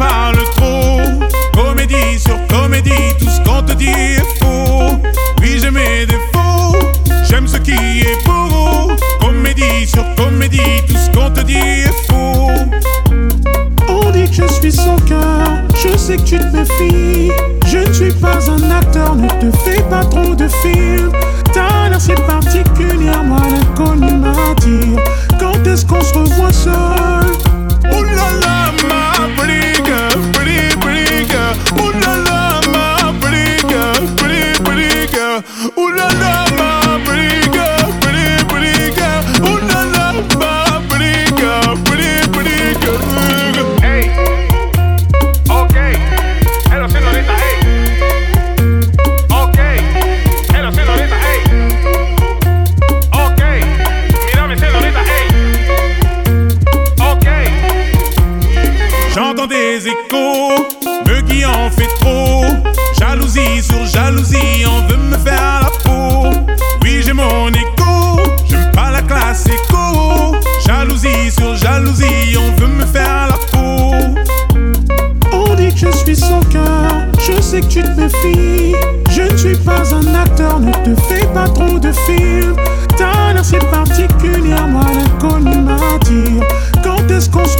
parles trop. Comédie sur comédie, tout ce qu'on te dit est faux. Oui, j'ai mes défauts, j'aime ce qui est beau. Comédie sur comédie, tout ce qu'on te dit est faux. On dit que je suis sans cœur, je sais que tu te méfies. Je ne suis pas un acteur, ne te fais pas trop de films. Ta l'air si particulière, moi l'inconnu m'attire. Quand est-ce qu'on se revoit seul? Oh là là, ma pretty girl, pretty, pretty girl. Oh là là, ma pretty girl, pretty, pretty girl. Oh là là, ma pretty girl, pretty, pretty girl. Oh là là, ma pretty girl, pretty, pretty girl. Hey, okay, hello señorita, hey. Okay, hello señorita, hey. Okay, mírame señorita, hey. Okay. J'entends des échos, me qui en fait trop. Jalousie sur jalousie, on veut me faire la peau. Oui, j'ai mon écho, j'aime pas la classe écho. Jalousie sur jalousie, on veut me faire la peau. On dit que je suis sans cœur, je sais que tu te méfies. Je ne suis pas un acteur, ne te fais pas trop de films. Ta l'air si particulière, moi l'inconnu m'attire. Quand est-ce qu'on